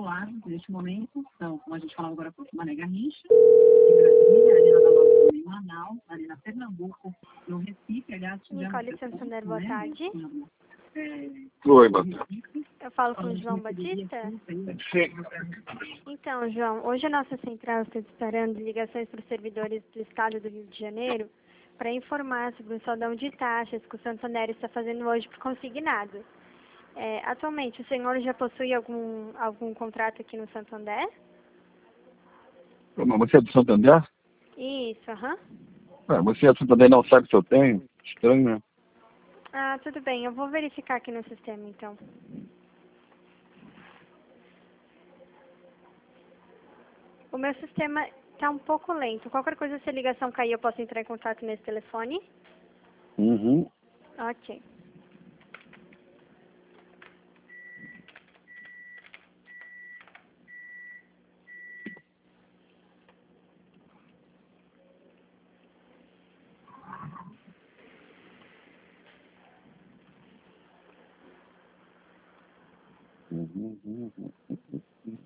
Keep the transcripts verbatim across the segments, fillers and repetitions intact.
celular, neste momento, são, como a gente falava agora, Mané Garrincha, em Brasília, Arena da Amazônia, em Manaus, Arena Pernambuco, no Recife, aliás, Nicole Santander, boa tarde. Oi, boa tarde. Eu falo com o João Batista? Sim. Então, João, hoje a nossa central está disparando ligações para os servidores do Estado do Rio de Janeiro para informar sobre o saldão de taxas que o Santander está fazendo hoje por consignado. É, atualmente, o senhor já possui algum, algum contrato aqui no Santander? Mas você é do Santander? Isso, aham. Ué, você é do Santander e não sabe se eu tenho? Estranho, né? Ah, tudo bem. Eu vou verificar aqui no sistema, então. O meu sistema está um pouco lento. Qualquer coisa, se a ligação cair, eu posso entrar em contato nesse telefone? Uhum. Ok. Uhum, uhum, uhum.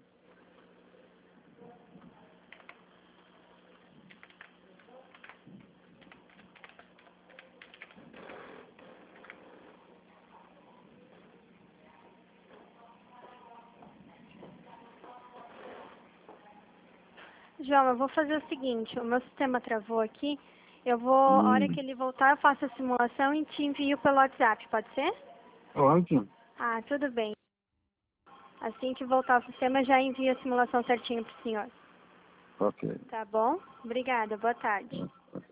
João, eu vou fazer o seguinte. O meu sistema travou aqui. Eu vou, a hora Hum. que ele voltar, eu faço a simulação e te envio pelo WhatsApp, pode ser? Ótimo. Ah, tudo bem. Assim que voltar o sistema, já envio a simulação certinho para o senhor. Ok. Tá bom? Obrigada. Boa tarde. Ok.